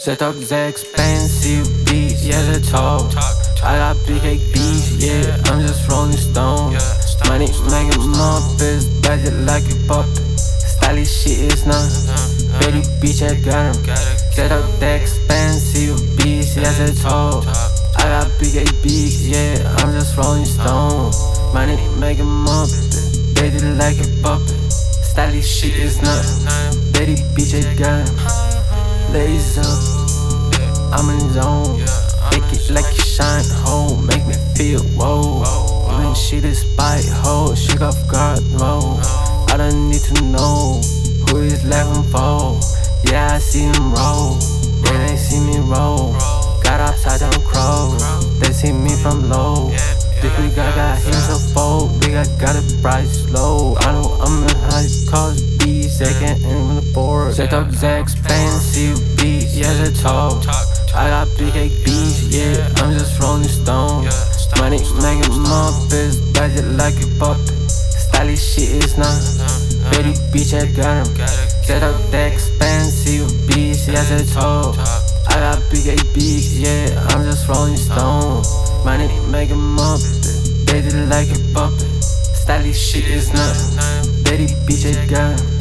Ze talk ze expensive beats, yeah ze talk. I got big cake beats, yeah, I'm just rolling stone. Money making muppets, budget like a puppet. Stylish shit is none, baby bitch I got him. Ze talk ze expensive beats, yeah ze talk. I got big cake beats, yeah, I'm just rolling stone. Money making muppets, baby like a puppet. Stylish shit is none, baby bitch I got him. Lays up, I'm in the zone. Make it like you shine, ho, make me feel, whoa. When she this bite, ho, she off guard, whoa. I don't need to know who is laughing for. Yeah, I see them roll, they ain't see me roll. Got upside down crow, they see me from low. This we got him so fold, we got a price low. I know I'm in high cause B, second in the board. Ze talk ze expensive beats, yeah ze talk. I got big cake beats, yeah, I'm just rolling stone. Money making muppets, budget like a puppet. Stylish shit is none, baby bitch I got him. Ze talk ze expensive beats, yeah ze talk. I got big cake beats, yeah, I'm just rolling stone. Money making muppets, baby like a puppet. Stylish shit is none, baby bitch I got him.